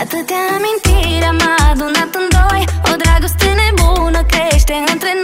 Atâtea amintiri am adunat în doi, o dragoste nebună crește între